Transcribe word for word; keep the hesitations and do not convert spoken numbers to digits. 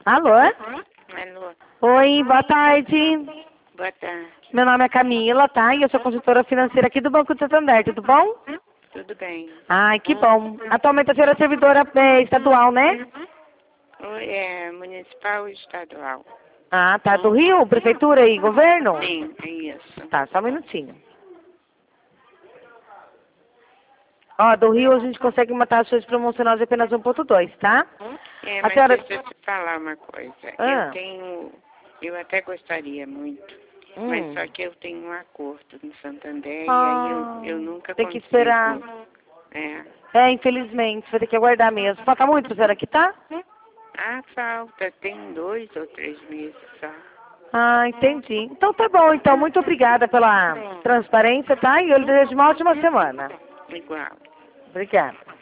Alô? Alô, Oi, boa tarde. boa tarde. Meu nome é Camila, tá? E eu sou consultora financeira aqui do Banco de Santander, tudo bom? Tudo bem? Ai, que bom. Atualmente a senhora é servidora é, estadual, né? Oi, é municipal e estadual? Ah, tá. Do Rio? Prefeitura e governo? Sim, é isso. Tá, só um minutinho. Ó, do Rio a gente consegue uma taxa de promocional de apenas um ponto dois, tá? É, A mas senhora... deixa eu te falar uma coisa. Ah. Eu tenho, eu até gostaria muito, Hum. mas só que eu tenho um acordo no Santander Ah, e aí eu, eu nunca tem que consigo. esperar. É. É, infelizmente, vai ter que aguardar mesmo. Falta muito pra senhora quitar? Ah, falta, tem dois ou três meses só. Ah, entendi. Então tá bom, então. Muito obrigada pela transparência, tá? E eu lhe desejo uma ótima semana. Igual. Obrigada.